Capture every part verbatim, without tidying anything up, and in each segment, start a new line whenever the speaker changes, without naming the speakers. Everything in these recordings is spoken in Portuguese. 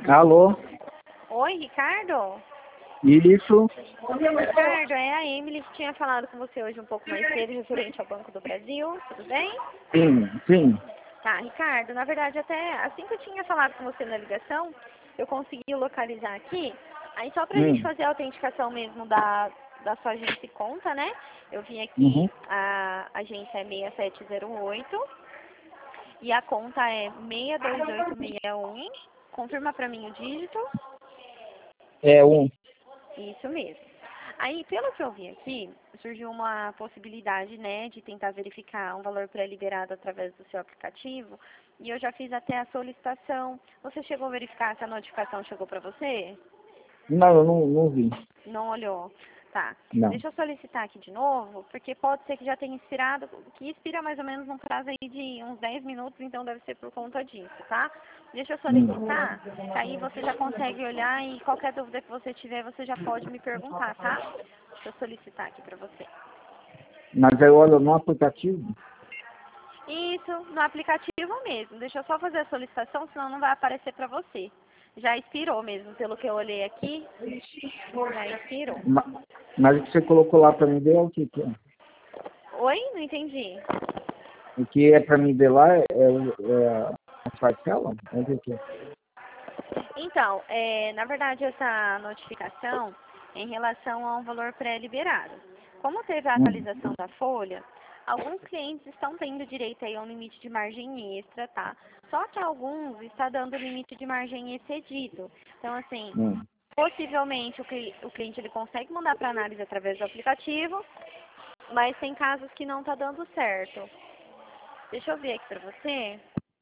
Alô?
Oi, Ricardo?
Isso?
Ricardo, é a Emily que tinha falado com você hoje um pouco mais cedo, referente ao Banco do Brasil, tudo bem?
Sim, sim.
Tá, Ricardo, na verdade até assim que eu tinha falado com você na ligação, eu consegui localizar aqui, aí só pra gente
Hum.
fazer a autenticação mesmo da, da sua agência e conta, né? Eu vim aqui,
Uhum.
a agência é seis sete zero oito e a conta é seis dois oito seis um, confirma pra mim o dígito.
É um.
Isso mesmo. Aí, pelo que eu vi aqui, surgiu uma possibilidade, né, de tentar verificar um valor pré-liberado através do seu aplicativo, e eu já fiz até a solicitação. Você chegou a verificar se a notificação chegou para você?
Não, eu não, não vi.
Não olhou? Tá.
Não.
Deixa eu solicitar aqui de novo, porque pode ser que já tenha expirado, que expira mais ou menos num prazo aí de uns dez minutos, então deve ser por conta disso, tá? Deixa eu
Hum.
solicitar, que aí você já consegue olhar e qualquer dúvida que você tiver, você já pode me perguntar, tá? Deixa eu solicitar aqui pra você.
Mas eu olho no aplicativo?
Isso, no aplicativo mesmo. Deixa eu só fazer a solicitação, senão não vai aparecer pra você. Já expirou mesmo, pelo que eu olhei aqui, já expirou.
Ma- Mas o que você colocou lá para me ver é o que, que é?
Oi? Não entendi.
O que é para me ver lá é, o- é a parcela? É o que, que é?
Então, é, na verdade, essa notificação é em relação a um valor pré-liberado. Como teve a
Hum.
atualização da folha, alguns clientes estão tendo direito aí a um limite de margem extra, tá? Só que alguns está dando limite de margem excedido. Então, assim,
Hum.
possivelmente o, cli o cliente ele consegue mandar para análise através do aplicativo, mas tem casos que não está dando certo. Deixa eu ver aqui para você.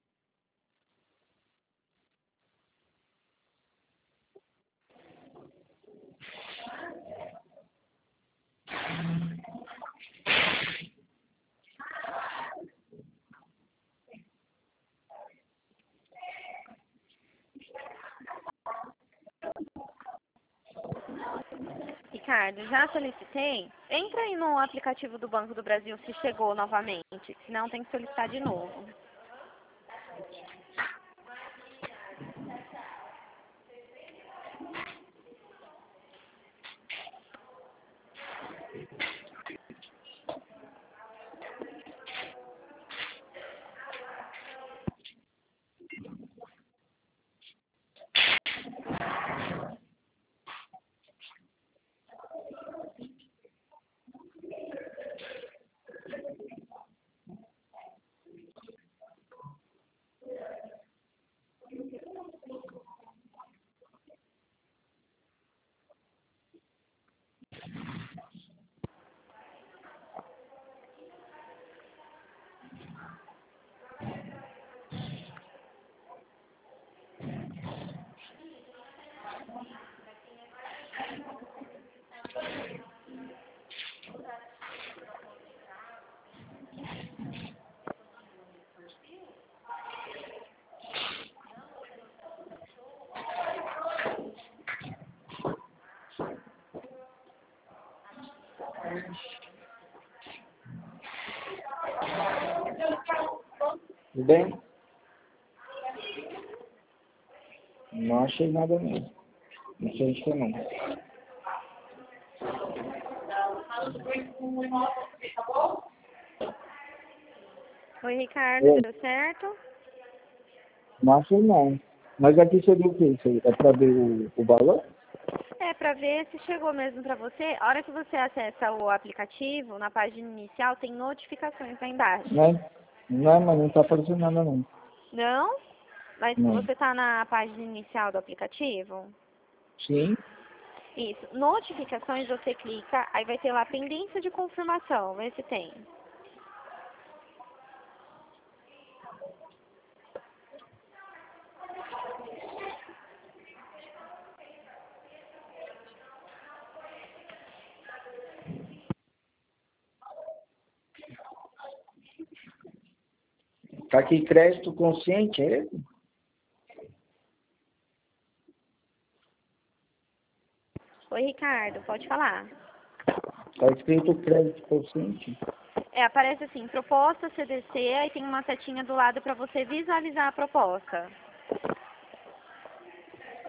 Ricardo, já solicitei. Entra aí no aplicativo do Banco do Brasil se chegou novamente. Senão tem que solicitar de novo.
Tudo bem? Não achei nada mesmo. Não sei se não.
Oi, Ricardo,
É,
deu certo?
não achei não. Mas aqui seria o que isso aí? É para ver o, o valor?
É, pra ver se chegou mesmo pra você. A hora que você acessa o aplicativo, na página inicial, tem notificações lá embaixo.
Né? Não, mas não está aparecendo nada não.
Não? Mas
Não.
você tá na página inicial do aplicativo?
Sim.
Isso. Notificações, você clica, aí vai ter lá pendência de confirmação. Vê se tem.
Tá aqui crédito consciente, é ele?
Oi, Ricardo, pode falar.
Tá escrito crédito consciente.
É, aparece assim, proposta C D C, aí tem uma setinha do lado para você visualizar a proposta.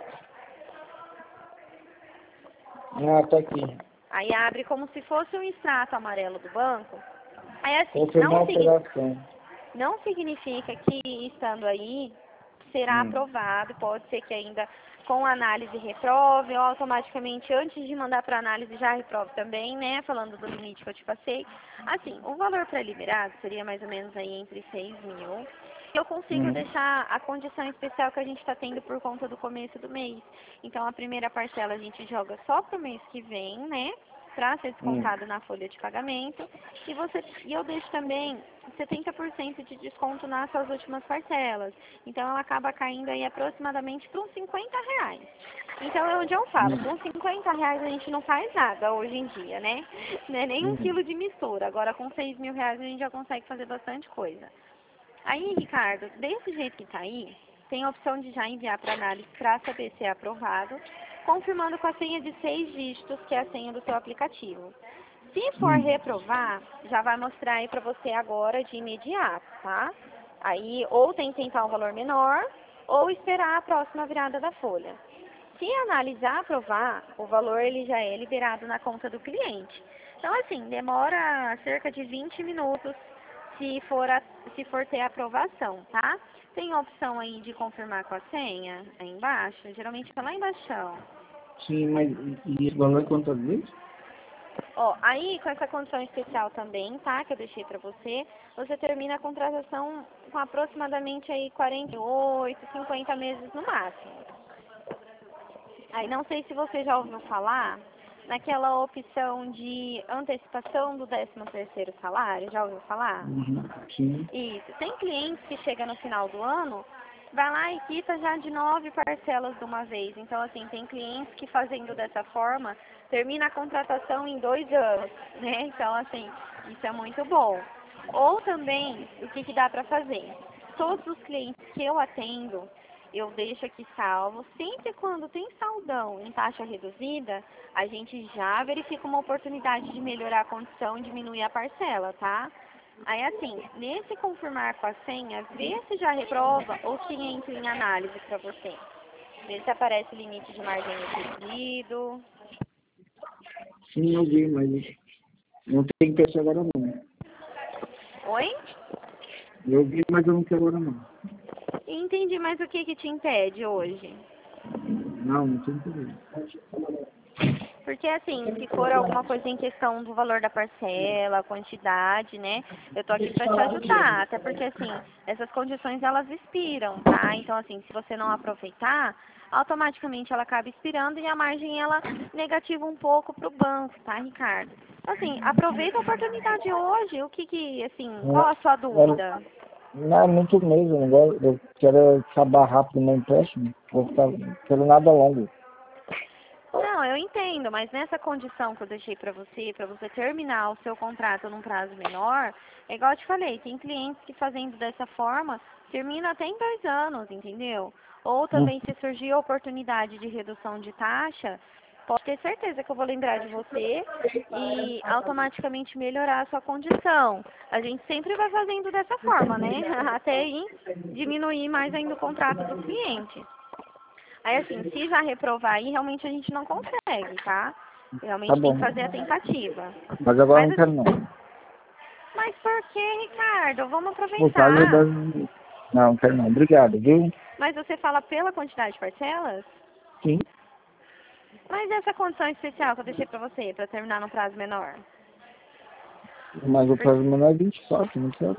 Ah, tá aqui.
Aí abre como se fosse um extrato amarelo do banco. Aí assim,
Confirmar a
não, signi
operação.
não significa que estando aí será
Hum.
aprovado, pode ser que ainda com análise reprove, ou automaticamente antes de mandar para análise já reprove também, né, falando do limite que eu te passei. Assim, o valor pré-liberado seria mais ou menos aí entre seis mil. Eu consigo
Hum.
deixar a condição especial que a gente está tendo por conta do começo do mês. Então, a primeira parcela a gente joga só para o mês que vem, né? Para ser
Hum.
descontado na folha de pagamento. E, você, e eu deixo também setenta por cento de desconto nas suas últimas parcelas. Então, ela acaba caindo aí aproximadamente para uns cinquenta reais. Então, é onde eu falo,
Hum.
com cinquenta reais a gente não faz nada hoje em dia, né? Não é nem um
Hum.
quilo de mistura. Agora, com seis mil reais a gente já consegue fazer bastante coisa. Aí, Ricardo, desse jeito que está aí, tem a opção de já enviar para análise para saber se é aprovado, confirmando com a senha de seis dígitos, que é a senha do seu aplicativo. Se for
Hum.
reprovar, já vai mostrar aí para você agora de imediato, tá? Aí, ou tem que tentar um valor menor, ou esperar a próxima virada da folha. Se analisar aprovar, o valor ele já é liberado na conta do cliente. Então, assim, demora cerca de vinte minutos se for, a, se for ter aprovação, tá? Tem a opção aí de confirmar com a senha, aí embaixo, geralmente tá lá embaixo.
Sim, mas e e esse valor é quantas vezes?
Ó, aí com essa condição especial também, tá, que eu deixei pra você, você termina a contratação com aproximadamente aí quarenta e oito, cinquenta meses no máximo. Aí não sei se você já ouviu falar naquela opção de antecipação do décimo terceiro salário, já ouviu falar?
Uhum. Sim.
Isso. Tem clientes que chega no final do ano, vai lá e quita já de nove parcelas de uma vez. Então, assim, tem clientes que fazendo dessa forma, termina a contratação em dois anos, né? Então, assim, isso é muito bom. Ou também, o que, que dá para fazer? Todos os clientes que eu atendo, eu deixo aqui salvo. Sempre quando tem saldão em taxa reduzida, a gente já verifica uma oportunidade de melhorar a condição e diminuir a parcela, tá? Aí assim, nesse confirmar com a senha, vê se já reprova ou se entra em análise para você. Vê se aparece o limite de margem excedido.
Sim, eu vi, mas não tem preço agora não.
Oi?
Eu vi, mas eu não quero agora não.
Entendi, mas o que que te impede hoje?
Não, não tem interesse.
Porque assim, se for alguma coisa em questão do valor da parcela, quantidade, né? Eu tô aqui para te ajudar, até porque assim, essas condições elas expiram, tá? Então assim, se você não aproveitar, automaticamente ela acaba expirando e a margem ela negativa um pouco pro banco, tá, Ricardo? Assim, aproveita a oportunidade hoje. O que que, assim, qual a sua dúvida?
Não, é muito mesmo, negócio. Eu quero acabar rápido meu empréstimo. Vou ficar, quero nada longo.
Não, eu entendo, mas nessa condição que eu deixei para você, para você terminar o seu contrato num prazo menor, é igual eu te falei, tem clientes que fazendo dessa forma, termina até em dois anos, entendeu? Ou
Hum.
também se surgir a oportunidade de redução de taxa, pode ter certeza que eu vou lembrar de você e automaticamente melhorar a sua condição. A gente sempre vai fazendo dessa forma, né? Até aí diminuir mais ainda o contrato do cliente. Aí, assim, se já reprovar aí, realmente a gente não consegue, tá? Realmente
Tá
tem
bom.
que fazer a tentativa.
Mas agora eu
Mas,
não quero
assim,
não.
mas por que, Ricardo? Vamos
Por causa das...
aproveitar.
Não, não quero não. Obrigado, viu?
Mas você fala pela quantidade de parcelas?
Sim.
Mas essa condição especial que eu deixei pra você, pra terminar no prazo menor?
Mas o
Por-
prazo menor é vinte e quatro, não quero.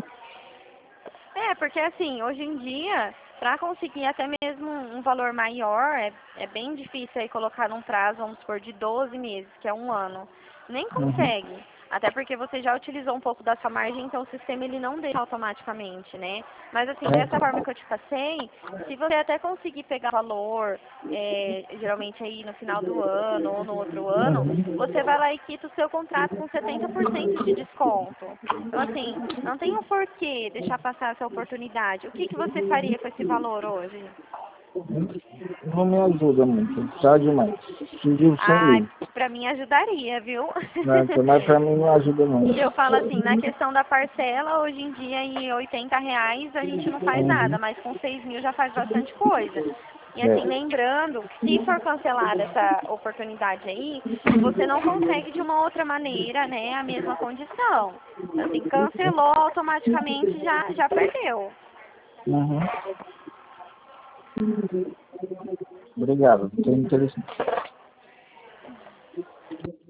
É, porque assim, hoje em dia, para conseguir até mesmo um valor maior, é, é bem difícil aí colocar num prazo, vamos supor, de doze meses, que é um ano. Nem
Uhum.
consegue. Até porque você já utilizou um pouco da sua margem, então o sistema ele não deixa automaticamente, né? Mas assim, dessa forma que eu te passei, se você até conseguir pegar valor, é, geralmente aí no final do ano ou no outro ano, você vai lá e quita o seu contrato com setenta por cento de desconto. Então assim, não tem um porquê deixar passar essa oportunidade. O que, que você faria com esse valor hoje?
Não me ajuda muito, tá demais. Pediu cem
Ai,
mil.
pra mim ajudaria, viu?
Né? Mas pra mim não ajuda não.
Eu falo assim, na questão da parcela, hoje em dia em oitenta reais a gente não faz nada,
Uhum.
mas com seis mil já faz bastante coisa. E assim,
É.
lembrando, se for cancelada essa oportunidade aí, você não consegue de uma outra maneira, né, a mesma condição. Assim, cancelou, automaticamente já, já perdeu.
Uhum. Obrigado, fiquei interessante.